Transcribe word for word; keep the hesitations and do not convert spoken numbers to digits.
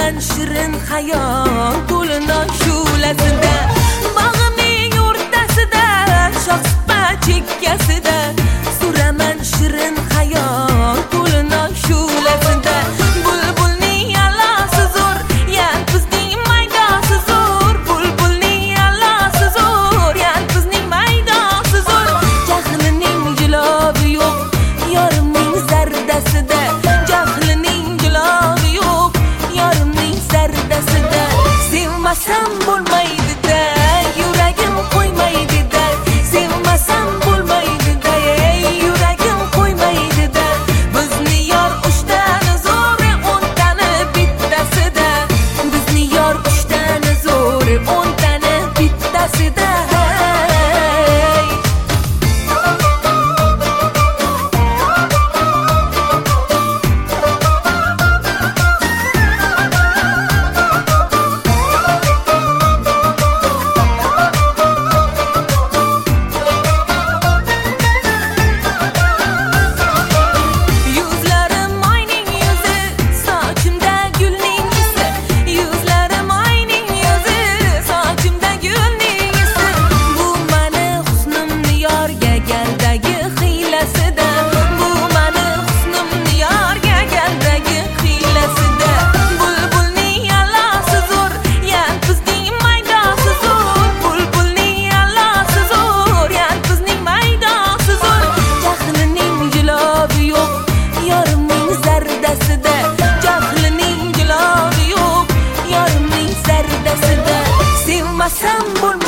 suraman shirin hayol to'lina shulasida bog'imning o'rtasida shoxsupa chekkasida suraman shirin hayol to'lina shulasida bulbulning alasi zo'r yalpizning maydasi zo'r bulbulning alasi zo'r yalpizning maydasi zo'r jahlining jilovi yo'q yorimning zardasida jahlining jilovi yo'q yorimning zardasida sevmasam bo'lmaydi-da yuragim qo'ymaydi-da sevmasam bo'lmaydi-da yuragim qo'ymaydi-da bizni yor uchtani zo'ri o'ntani bittasida bizni yor uchtani zo'ri o'ntani bittasida jahlining jilovi yo'q yorimning zardasida sevmasam bo'lmaydi